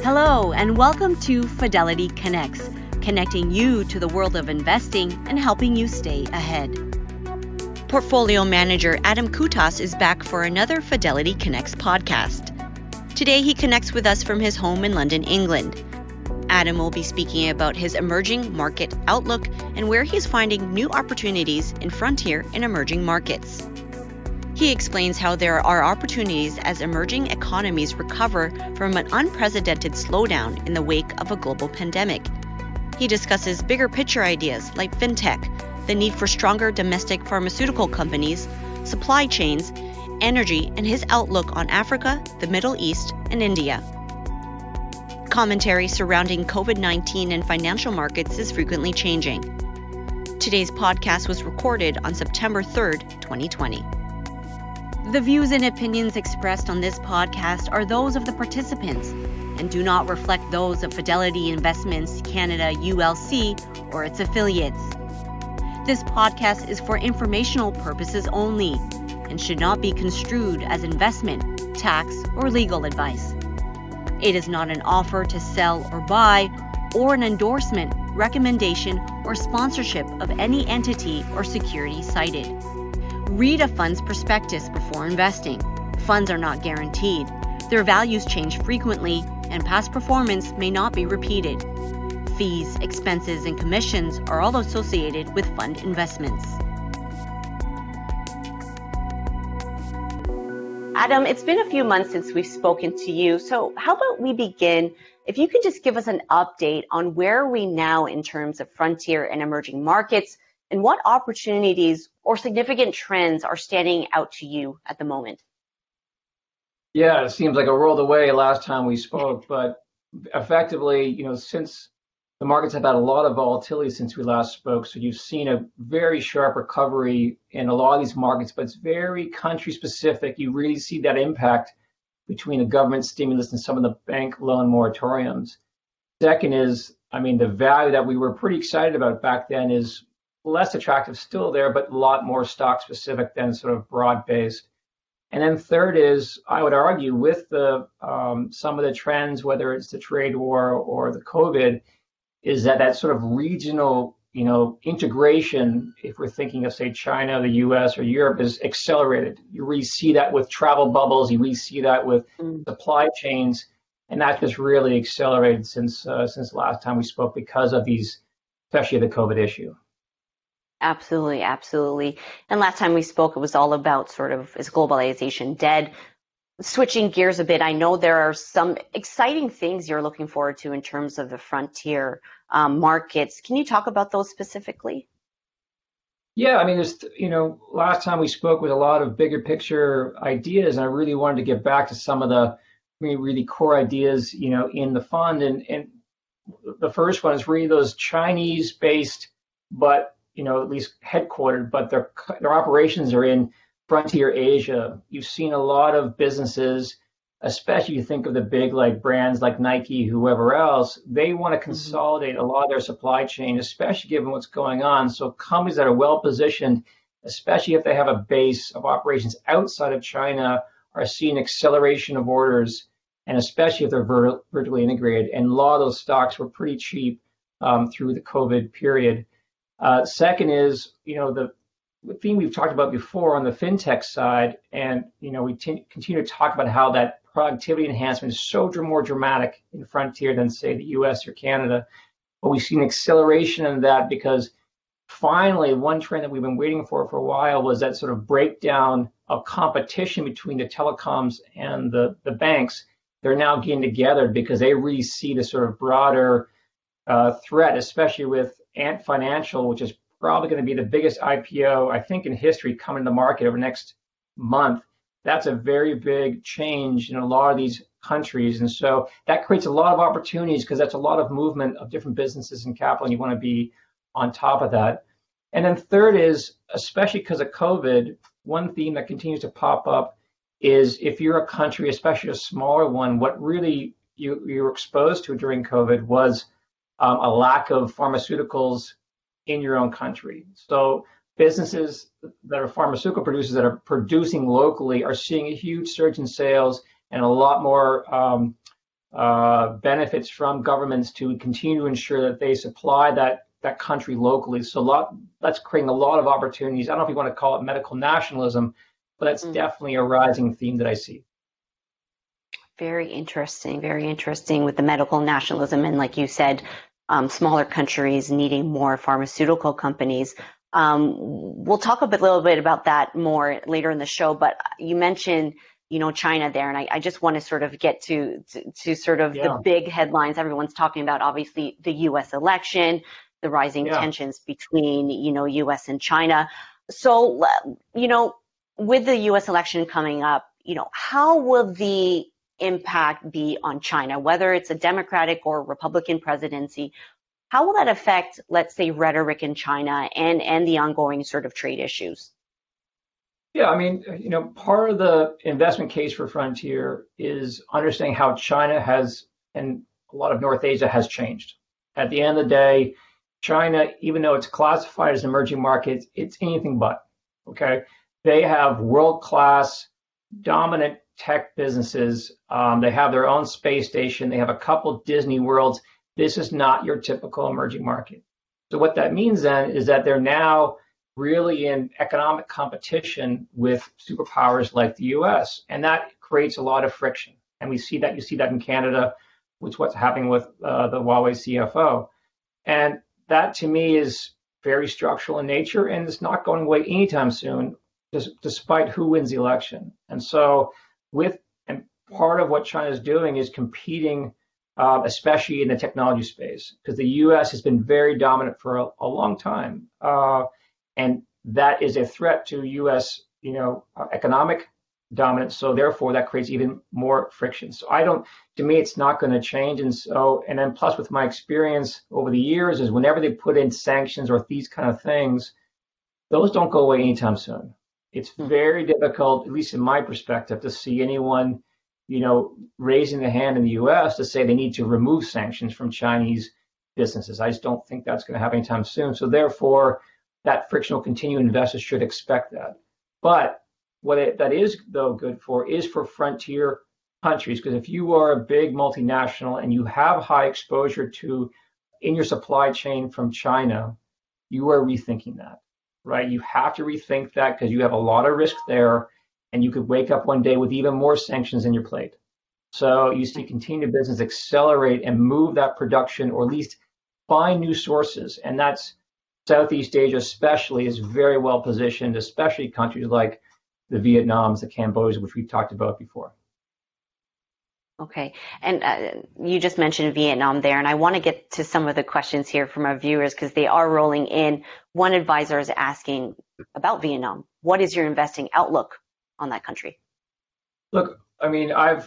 Hello, and welcome to Fidelity Connects, connecting you to the world of investing and helping you stay ahead. Portfolio manager Adam Kutas is back for another Fidelity Connects podcast. Today, he connects with us from his home in London, England. Adam will be speaking about his emerging market outlook and where he's finding new opportunities in frontier and emerging markets. He explains how there are opportunities as emerging economies recover from an unprecedented slowdown in the wake of a global pandemic. He discusses bigger picture ideas like fintech, the need for stronger domestic pharmaceutical companies, supply chains, energy, and his outlook on Africa, the Middle East, and India. Commentary surrounding COVID-19 and financial markets is frequently changing. Today's podcast was recorded on September 3rd, 2020. The views and opinions expressed on this podcast are those of the participants and do not reflect those of Fidelity Investments Canada ULC or its affiliates. This podcast is for informational purposes only and should not be construed as investment, tax, or legal advice. It is not an offer to sell or buy or an endorsement, recommendation, or sponsorship of any entity or security cited. Read a fund's prospectus before investing. Funds are not guaranteed. Their values change frequently, and past performance may not be repeated. Fees, expenses, and commissions are all associated with fund investments. Adam, it's been a few months since we've spoken to you, so how about we begin? If you could just give us an update on where are we now in terms of frontier and emerging markets, and what opportunities or significant trends are standing out to you at the moment? Yeah, it seems like a world away last time we spoke, but effectively, since the markets have had a lot of volatility since we last spoke, so you've seen a very sharp recovery in a lot of these markets, but it's very country specific. You really see that impact between the government stimulus and some of the bank loan moratoriums. Second is, the value that we were pretty excited about back then is less attractive still there, but a lot more stock specific than sort of broad based. And then third is, I would argue, with the some of the trends, whether it's the trade war or the COVID, is that sort of regional, integration, if we're thinking of, say, China, the US, or Europe, is accelerated. You really see that with travel bubbles, you really see that with supply chains, and that just really accelerated since last time we spoke because of these, especially the COVID issue. Absolutely, absolutely. And last time we spoke, it was all about sort of, is globalization dead? Switching gears a bit, I know there are some exciting things you're looking forward to in terms of the frontier markets. Can you talk about those specifically? Yeah, there's, last time we spoke with a lot of bigger picture ideas, and I really wanted to get back to some of the really core ideas, in the fund. And the first one is really those Chinese-based, but at least headquartered, but their operations are in frontier Asia. You've seen a lot of businesses, especially you think of the big brands like Nike, whoever else, they want to consolidate a lot of their supply chain, especially given what's going on. So companies that are well positioned, especially if they have a base of operations outside of China, are seeing acceleration of orders, and especially if they're vertically integrated. And a lot of those stocks were pretty cheap through the COVID period. Second is, the theme we've talked about before on the fintech side, and we continue to talk about how that productivity enhancement is so more dramatic in frontier than, say, the US or Canada. But we've seen acceleration in that because finally, one trend that we've been waiting for a while was that sort of breakdown of competition between the telecoms and the banks. They're now getting together because they really see the sort of broader threat, especially with Ant Financial, which is probably going to be the biggest IPO, I think, in history coming to the market over the next month. That's a very big change in a lot of these countries. And so that creates a lot of opportunities because that's a lot of movement of different businesses and capital, and you want to be on top of that. And then third is, especially because of COVID, one theme that continues to pop up is if you're a country, especially a smaller one, what really you were exposed to during COVID was a lack of pharmaceuticals in your own country. So businesses that are pharmaceutical producers that are producing locally are seeing a huge surge in sales and a lot more benefits from governments to continue to ensure that they supply that country locally. So that's creating a lot of opportunities. I don't know if you want to call it medical nationalism, but that's definitely a rising theme that I see. Very interesting with the medical nationalism. And like you said, smaller countries needing more pharmaceutical companies. We'll talk little bit about that more later in the show, but you mentioned, China there, and I just want to sort of get to sort of the big headlines everyone's talking about, obviously the U.S. election, the rising tensions between, U.S. and China. So, with the U.S. election coming up, how will the impact be on China, whether it's a Democratic or Republican presidency? How will that affect, let's say, rhetoric in China and the ongoing sort of trade issues? Yeah, I mean, part of the investment case for Frontier is understanding how China has, and a lot of North Asia has changed. At the end of the day, China, even though it's classified as emerging markets, it's anything but, okay? They have world-class, dominant tech businesses. They have their own space station. They have a couple Disney Worlds. This is not your typical emerging market. So what that means then is that they're now really in economic competition with superpowers like the US, and that creates a lot of friction. And you see that in Canada, with what's happening with the Huawei CFO. And that to me is very structural in nature, and it's not going away anytime soon, despite who wins the election. And so and part of what China is doing is competing, especially in the technology space, because the US has been very dominant for a long time. And that is a threat to U.S., economic dominance. So therefore, that creates even more friction. So to me, it's not going to change. And then plus with my experience over the years is whenever they put in sanctions or these kind of things, those don't go away anytime soon. It's very difficult, at least in my perspective, to see anyone, raising the hand in the U.S. to say they need to remove sanctions from Chinese businesses. I just don't think that's going to happen anytime soon. So therefore, that friction will continue. Investors should expect that. But what that is, though, good for is for frontier countries, because if you are a big multinational and you have high exposure in your supply chain from China, you are rethinking that, right? You have to rethink that because you have a lot of risk there, and you could wake up one day with even more sanctions in your plate. So you see continued business accelerate and move that production, or at least find new sources, and that's Southeast Asia especially is very well positioned, especially countries like the Vietnams, the Cambodias, which we've talked about before. Okay, and you just mentioned Vietnam there, and I want to get to some of the questions here from our viewers because they are rolling in. One advisor is asking about Vietnam. What is your investing outlook on that country? Look, I mean, I've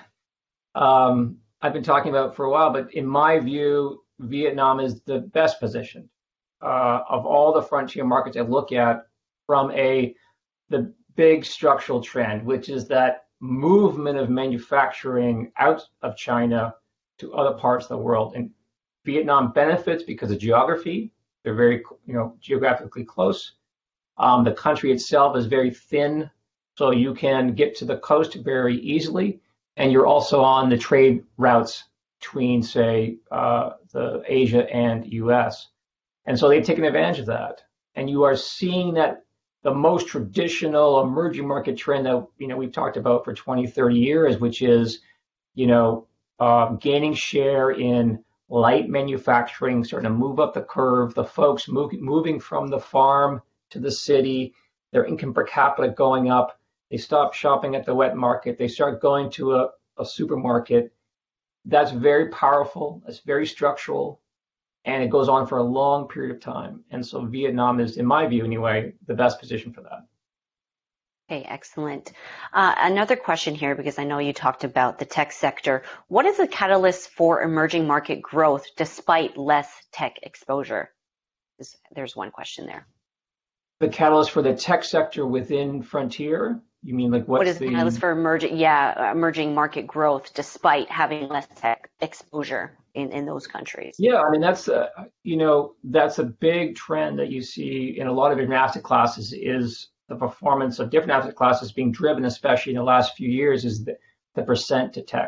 been talking about it for a while, but in my view, Vietnam is the best positioned. Of all the frontier markets I look at from the big structural trend, which is that movement of manufacturing out of China to other parts of the world. And Vietnam benefits because of geography. They're very, geographically close. The country itself is very thin, so you can get to the coast very easily. And you're also on the trade routes between, say, the Asia and US. And so they've taken advantage of that. And you are seeing that the most traditional emerging market trend that, we've talked about for 20, 30 years, which is, gaining share in light manufacturing, starting to move up the curve, the folks moving from the farm to the city, their income per capita going up. They stop shopping at the wet market. They start going to a supermarket. That's very powerful. That's very structural. And it goes on for a long period of time. And so Vietnam is, in my view anyway, the best position for that. Okay, excellent. Another question here, because I know you talked about the tech sector. What is the catalyst for emerging market growth despite less tech exposure? There's one question there. The catalyst for the tech sector within Frontier? You mean like what is the catalyst for emerging market growth despite having less tech exposure in those countries? Yeah, I mean that's that's a big trend that you see in a lot of different asset classes. Is the performance of different asset classes being driven, especially in the last few years, is the percent to tech.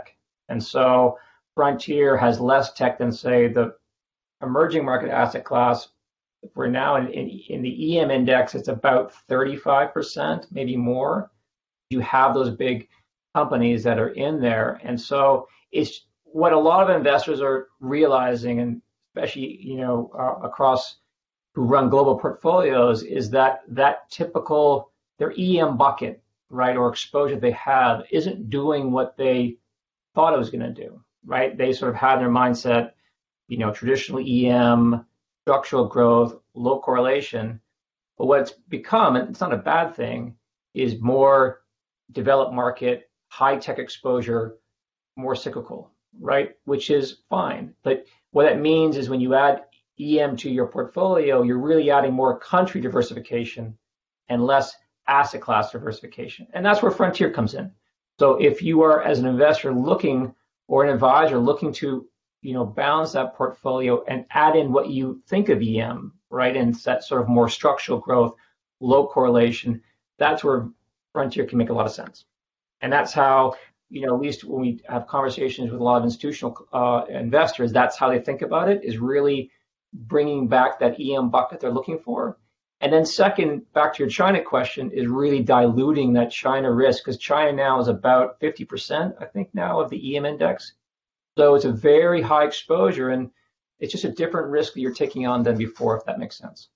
And so Frontier has less tech than, say, the emerging market asset class. We're now in the EM index, it's about 35%, maybe more. You have those big companies that are in there. And so it's what a lot of investors are realizing, and especially, across who run global portfolios, is that typical, their EM bucket, right, or exposure they have isn't doing what they thought it was going to do, right? They sort of had their mindset, traditional EM, structural growth, low correlation. But what it's become, and it's not a bad thing, is more developed market, high tech exposure, more cyclical, right? Which is fine. But what that means is when you add EM to your portfolio, you're really adding more country diversification and less asset class diversification. And that's where Frontier comes in. So if you are, as an investor looking, or an advisor looking to, balance that portfolio and add in what you think of EM, right, and that sort of more structural growth, low correlation, that's where Frontier can make a lot of sense. And that's how, at least when we have conversations with a lot of institutional investors, that's how they think about it, is really bringing back that EM bucket they're looking for. And then second, back to your China question, is really diluting that China risk, because China now is about 50%, I think now, of the EM index. So it's a very high exposure, and it's just a different risk that you're taking on than before, if that makes sense.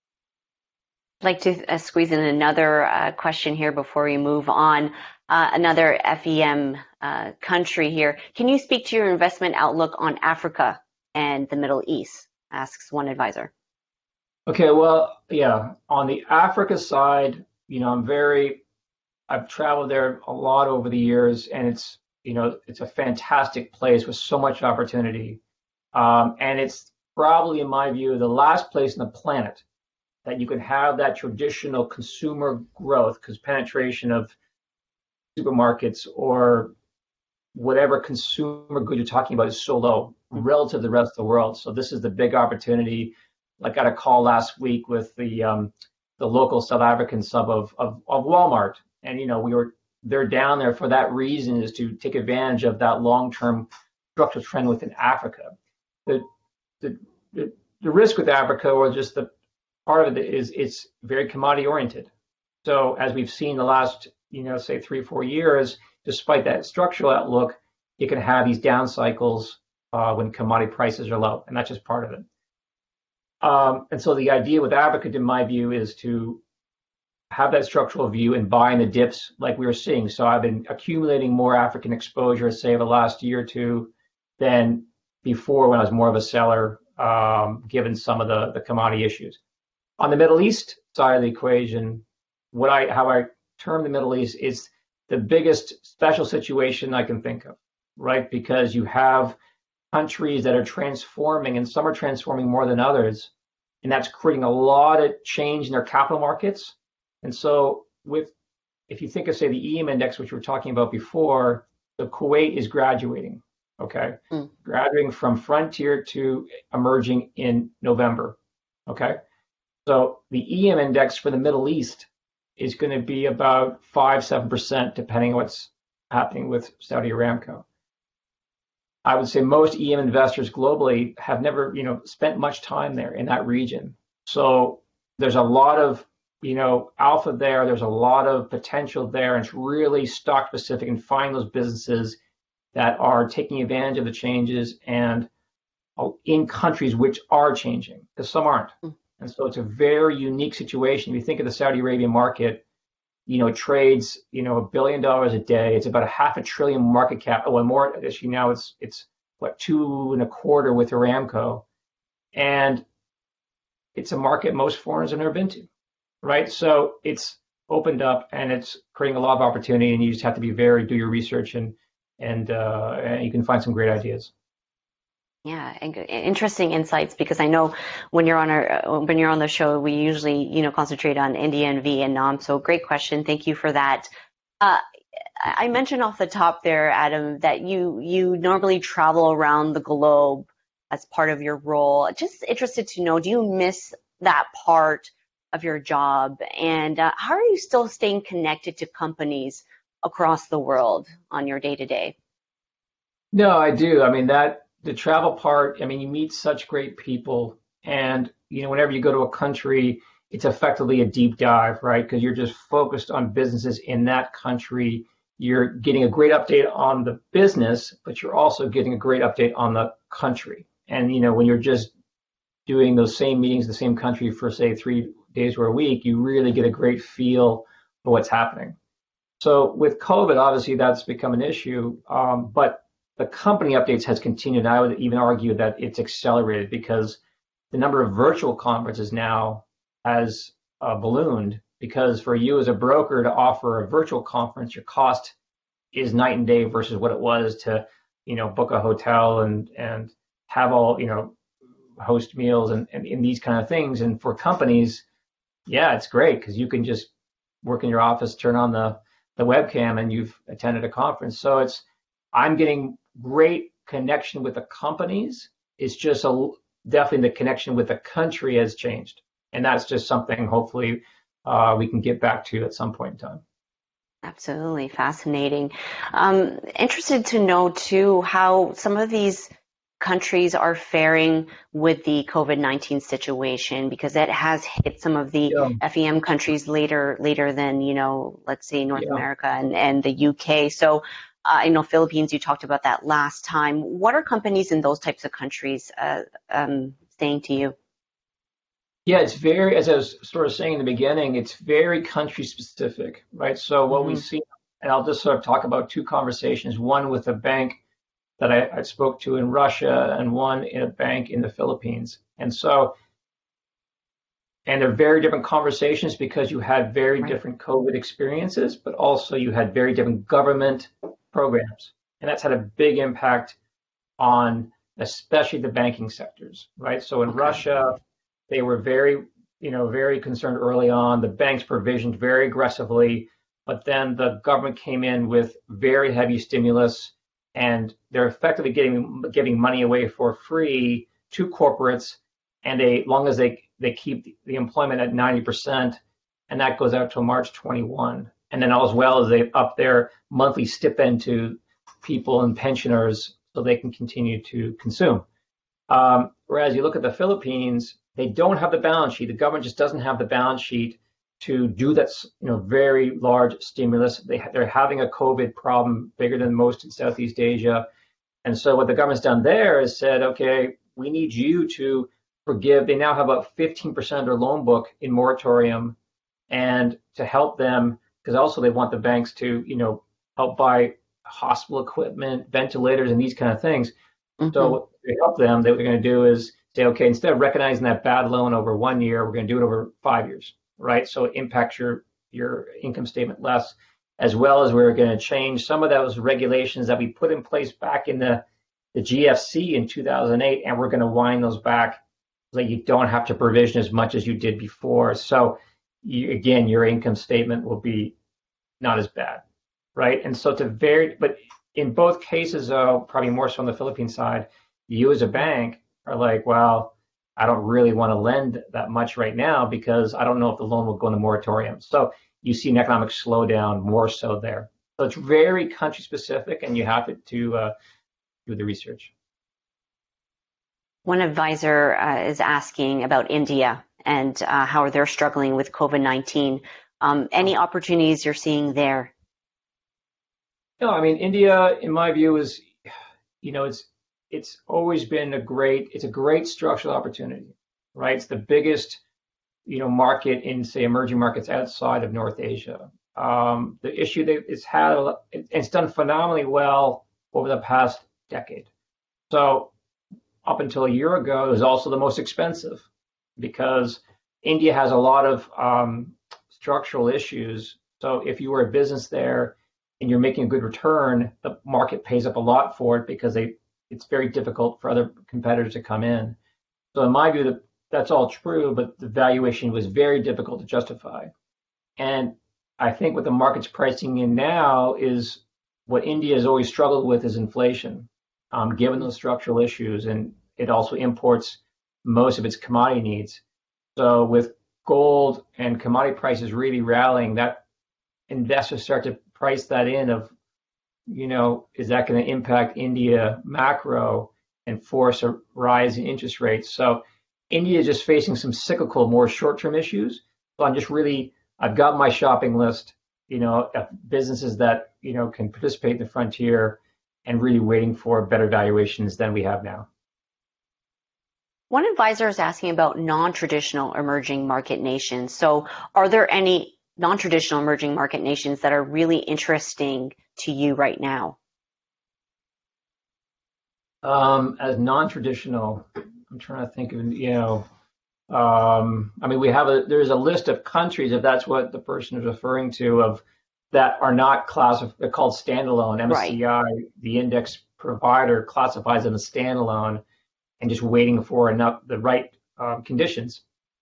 I'd like to squeeze in another question here before we move on. Another FEM country here. Can you speak to your investment outlook on Africa and the Middle East? Asks one advisor. Okay, well, yeah, on the Africa side, I've traveled there a lot over the years, and it's a fantastic place with so much opportunity. And it's probably, in my view, the last place on the planet that you can have that traditional consumer growth, because penetration of supermarkets or whatever consumer good you're talking about is so low relative to the rest of the world. So this is the big opportunity. I got a call last week with the local South African sub of Walmart, and they're down there for that reason, is to take advantage of that long-term structural trend within Africa. The risk with Africa, or just the part of it, is it's very commodity oriented. So as we've seen the last, say 3-4 years, despite that structural outlook, you can have these down cycles when commodity prices are low, and that's just part of it. And so the idea with Africa, in my view, is to have that structural view and buy in the dips like we were seeing. So I've been accumulating more African exposure, say, over the last year or two than before, when I was more of a seller, given some of the commodity issues. On the Middle East side of the equation, how I term the Middle East is the biggest special situation I can think of, right? Because you have countries that are transforming, and some are transforming more than others, and that's creating a lot of change in their capital markets. And so if you think of, say, the EM index, which we were talking about before, the Kuwait is graduating, okay? Graduating from Frontier to emerging in November, okay? So the EM index for the Middle East is going to be about 5-7%, depending on what's happening with Saudi Aramco. I would say most EM investors globally have never, spent much time there in that region. So there's a lot of, alpha there. There's a lot of potential there, and it's really stock specific, and find those businesses that are taking advantage of the changes and in countries which are changing, because some aren't. And so it's a very unique situation. If you think of the Saudi Arabian market, it trades, $1 billion a day. It's about $500 billion market cap. Oh, and more, actually now it's what, 2.25 with Aramco. And it's a market most foreigners have never been to, right? So it's opened up, and it's creating a lot of opportunity, and you just have to do your research, and you can find some great ideas. Yeah, and interesting insights, because I know when you're on the show, we usually, concentrate on India and Vietnam. So great question. Thank you for that. I mentioned off the top there, Adam, that you normally travel around the globe as part of your role. Just interested to know, do you miss that part of your job? And how are you still staying connected to companies across the world on your day-to-day? No, I do. I mean, that the travel part, I mean, you meet such great people. And, whenever you go to a country, it's effectively a deep dive, right? Because you're just focused on businesses in that country. You're getting a great update on the business, but you're also getting a great update on the country. And, when you're just doing those same meetings in the same country for, say, 3 days or a week, you really get a great feel for what's happening. So with COVID, obviously that's become an issue, but the company updates has continued. I would even argue that it's accelerated because the number of virtual conferences now has ballooned. Because for you as a broker to offer a virtual conference, your cost is night and day versus what it was to, book a hotel and have all, host meals and these kind of things. And for companies, yeah, it's great because you can just work in your office, turn on the webcam, and you've attended a conference. So I'm getting great connection with the companies. It's just definitely the connection with the country has changed, and that's just something hopefully we can get back to at some point in time. Absolutely fascinating. Interested to know too how some of these countries are faring with the COVID-19 situation, because it has hit some of the Yeah, FEM countries later than, let's say North yeah. America and the UK. So I know Philippines, you talked about that last time. What are companies in those types of countries saying to you? Yeah, it's very, as I was sort of saying in the beginning, it's very country specific, right? So what we Hmm. see, and I'll just sort of talk about two conversations, one with a bank that I spoke to in Russia and one in a bank in the Philippines. And they're very different conversations because you had very Right. different COVID experiences, but also you had very different government programs. And that's had a big impact on especially the banking sectors, right? So in Okay. Russia, they were very concerned early on. The banks provisioned very aggressively, but then the government came in with very heavy stimulus, and they're effectively giving money away for free to corporates, and long as they keep the employment at 90%, and that goes out to March 21. And then as well as they up their monthly stipend to people and pensioners so they can continue to consume. Whereas you look at the Philippines, they don't have the balance sheet. The government just doesn't have the balance sheet to do that, very large stimulus. They're having a COVID problem bigger than most in Southeast Asia. And so what the government's done there is said, okay, we need you to forgive. They now have about 15% of their loan book in moratorium, and to help them, because also they want the banks to, help buy hospital equipment, ventilators, and these kind of things. Hmm. So to help them, what they're going to do is say, okay, instead of recognizing that bad loan over 1 year, we're going to do it over 5 years, right? So it impacts your income statement less, as well as we're going to change some of those regulations that we put in place back in the GFC in 2008, and we're going to wind those back so that you don't have to provision as much as you did before. So again, your income statement will be not as bad, right? And so but in both cases, though, probably more so on the Philippine side, you as a bank are like, well, I don't really want to lend that much right now because I don't know if the loan will go into moratorium. So you see an economic slowdown more so there. So it's very country specific, and you have to do the research. One advisor is asking about India and how they're struggling with COVID-19. Any opportunities you're seeing there? No, I mean India, in my view, is it's always been it's a great structural opportunity, right? It's the biggest market in, say, emerging markets outside of North Asia. The issue that it's done phenomenally well over the past decade. So up until a year ago, it was also the most expensive because India has a lot of structural issues. So if you were a business there and you're making a good return, the market pays up a lot for it because it's very difficult for other competitors to come in. So in my view, that's all true, but the valuation was very difficult to justify. And I think what the market's pricing in now is what India has always struggled with is inflation, given those structural issues, and it also imports most of its commodity needs. So with gold and commodity prices really rallying, that investors start to price that in of is that going to impact India macro and force a rise in interest rates? So India is just facing some cyclical, more short-term issues. So I've got my shopping list, of businesses that, can participate in the frontier and really waiting for better valuations than we have now. One advisor is asking about non-traditional emerging market nations. So are there any non-traditional emerging market nations that are really interesting to you right now? As non-traditional, I'm trying to think of, there's a list of countries, if that's what the person is referring to, of that are not classified, they're called standalone. MSCI, right. The index provider, classifies them as standalone and just waiting for the right conditions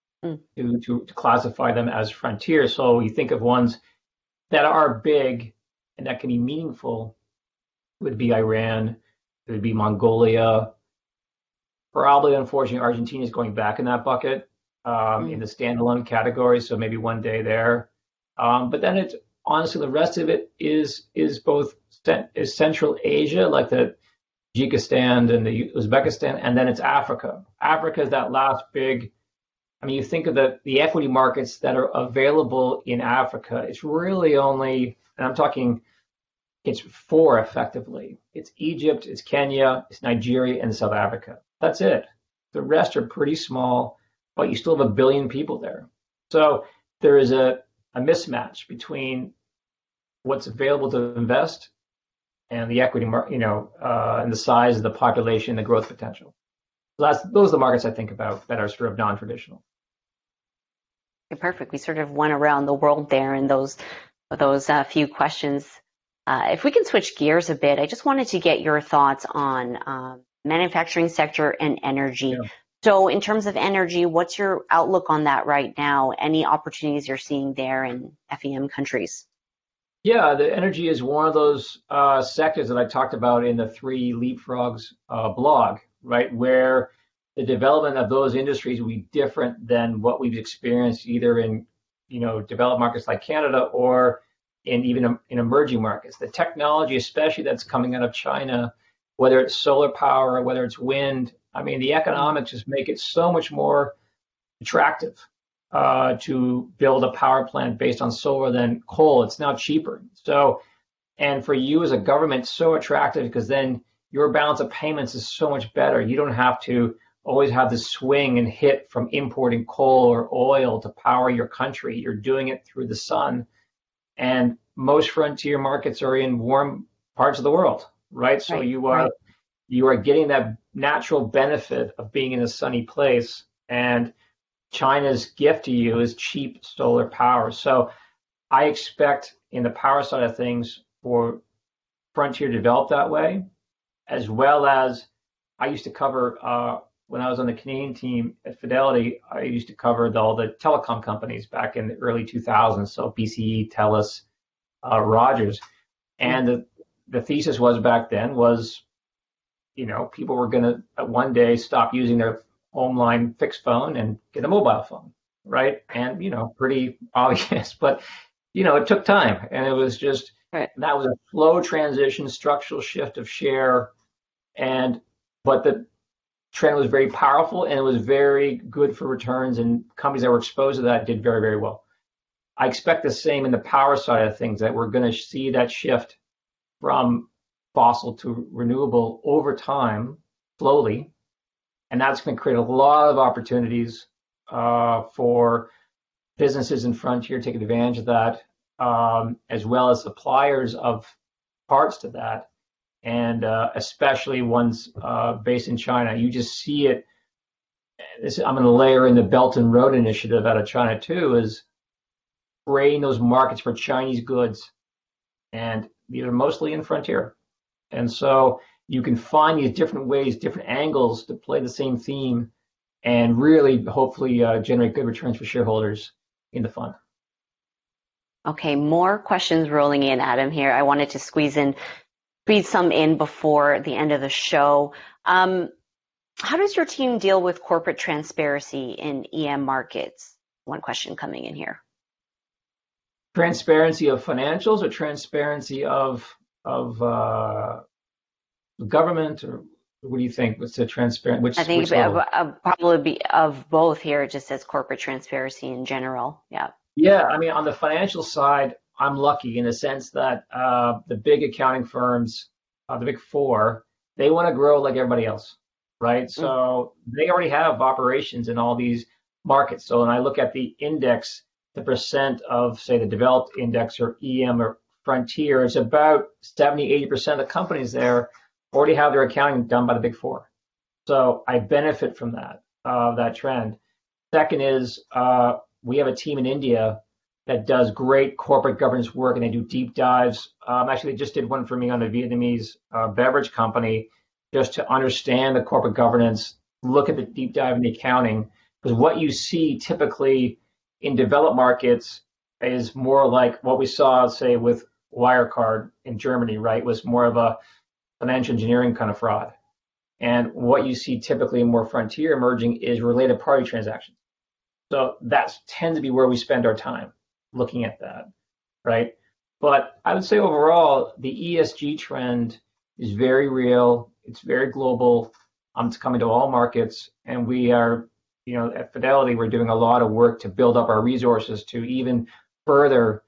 to classify them as frontier. So you think of ones that are big and that can be meaningful, would be Iran, it would be Mongolia. Probably, unfortunately, Argentina is going back in that bucket in the standalone category. So maybe one day there. But then it's honestly, the rest of it is Central Asia, like the Tajikistan and the Uzbekistan, and then it's Africa. Africa is that last big. You think of the equity markets that are available in Africa. It's really only, and I'm talking, it's four effectively. It's Egypt, it's Kenya, it's Nigeria, and South Africa. That's it. The rest are pretty small, but you still have 1 billion people there. So there is a mismatch between what's available to invest and the equity market, and the size of the population, the growth potential. So those are the markets I think about that are sort of non-traditional. Okay, perfect. We sort of went around the world there in those few questions. If we can switch gears a bit, I just wanted to get your thoughts on manufacturing sector and energy. Yeah. So in terms of energy, what's your outlook on that right now? Any opportunities you're seeing there in FEM countries? Yeah, the energy is one of those sectors that I talked about in the 3 Leapfrogs blog, right? Where the development of those industries will be different than what we've experienced either in, developed markets like Canada or in emerging markets. The technology, especially that's coming out of China, whether it's solar power or whether it's wind, the economics just make it so much more attractive to build a power plant based on solar than coal. It's now cheaper. So, and for you as a government, it's so attractive because then your balance of payments is so much better. You don't have to always have the swing and hit from importing coal or oil to power your country. You're doing it through the sun. And most frontier markets are in warm parts of the world, right? So you are getting that natural benefit of being in a sunny place. And China's gift to you is cheap solar power. So I expect in the power side of things for frontier to develop that way, as well as I used to cover, when I was on the Canadian team at Fidelity, I used to cover all the telecom companies back in the early 2000s. So BCE, TELUS, Rogers. And the thesis was back then was, people were going to one day stop using their home line fixed phone and get a mobile phone, right? And, pretty obvious, but, it took time. And it was just, that was a slow transition, structural shift of share. But the trend was very powerful and it was very good for returns, and companies that were exposed to that did very, very well. I expect the same in the power side of things, that we're going to see that shift from fossil to renewable over time, slowly. And that's going to create a lot of opportunities for businesses in frontier taking advantage of that, as well as suppliers of parts to that. And especially ones based in China. You just see it. I'm going to layer in the Belt and Road Initiative out of China too, is creating those markets for Chinese goods. And these are mostly in frontier. And so you can find these different ways, different angles to play the same theme and really hopefully generate good returns for shareholders in the fund. Okay, more questions rolling in, Adam, here. I wanted to squeeze some in before the end of the show. How does your team deal with corporate transparency in EM markets? One question coming in here. Transparency of financials or transparency of government, or what do you think? What's the transparent? I think Which level? probably be of both here. It just says corporate transparency in general. Yeah. Yeah, I mean, on the financial side, I'm lucky in the sense that the big accounting firms, the big four, they want to grow like everybody else, right? Mm. So they already have operations in all these markets. So when I look at the index, the percent of, say, the developed index or EM or frontier, it's about 70, 80% of the companies there already have their accounting done by the big four. So I benefit from that trend. Second is we have a team in India that does great corporate governance work, and they do deep dives. Actually, they just did one for me on a Vietnamese beverage company just to understand the corporate governance, look at the deep dive in the accounting, because what you see typically in developed markets is more like what we saw, say, with Wirecard in Germany, right? Was more of a financial engineering kind of fraud. And what you see typically in more frontier emerging is related party transactions. So that tends to be where we spend our time looking at that, right? But I would say overall, the ESG trend is very real. It's very global. It's coming to all markets. And we are, at Fidelity, we're doing a lot of work to build up our resources to even further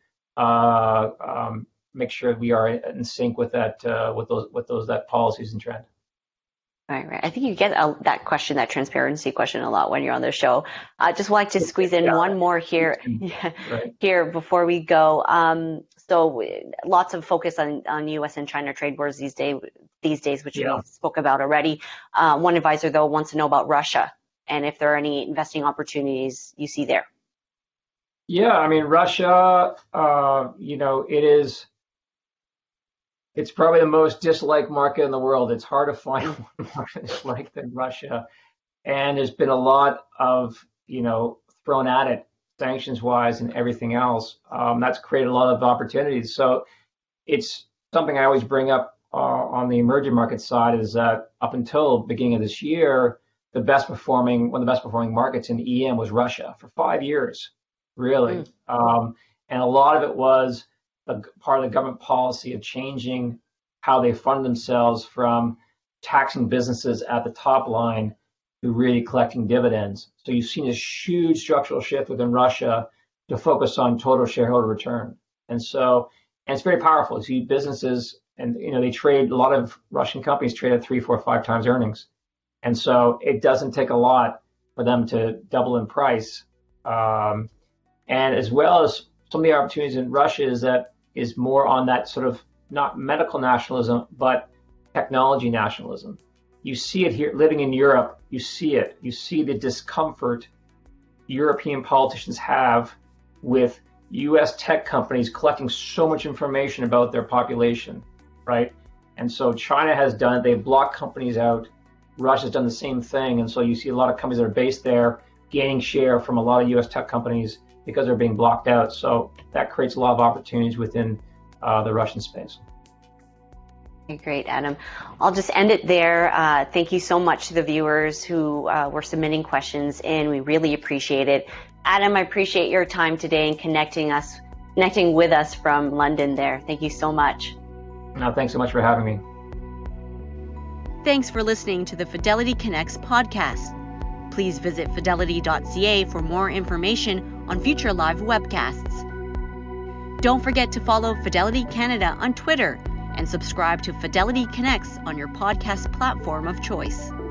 make sure we are in sync with that, that policies and trend. Right. I think you get that question, that transparency question, a lot when you're on the show. Just like to squeeze in one more here, right. here before we go. So lots of focus on U.S. and China trade wars these days, which we spoke about already. One advisor though wants to know about Russia and if there are any investing opportunities you see there. Yeah, I mean Russia, it's probably the most disliked market in the world. It's hard to find one market disliked than Russia. And there's been a lot of, thrown at it, sanctions-wise and everything else. That's created a lot of opportunities. So it's something I always bring up on the emerging market side is that up until the beginning of this year, one of the best performing markets in EM was Russia for 5 years, really. And a lot of it was part of the government policy of changing how they fund themselves from taxing businesses at the top line to really collecting dividends. So you've seen this huge structural shift within Russia to focus on total shareholder return. And it's very powerful. You see businesses, and they trade, a lot of Russian companies trade at 3, 4, 5 times earnings. And so it doesn't take a lot for them to double in price. And as well as some of the opportunities in Russia is more on that sort of not medical nationalism, but technology nationalism. You see it here, living in Europe, you see it. You see the discomfort European politicians have with US tech companies collecting so much information about their population, right? And so China has done it. They've blocked companies out. Russia's done the same thing. And so you see a lot of companies that are based there gaining share from a lot of US tech companies because they're being blocked out. So that creates a lot of opportunities within the Russian space. Okay, great, Adam. I'll just end it there. Thank you so much to the viewers who were submitting questions in. We really appreciate it. Adam, I appreciate your time today and connecting with us from London there. Thank you so much. No, thanks so much for having me. Thanks for listening to the Fidelity Connects podcast. Please visit fidelity.ca for more information on future live webcasts. Don't forget to follow Fidelity Canada on Twitter and subscribe to Fidelity Connects on your podcast platform of choice.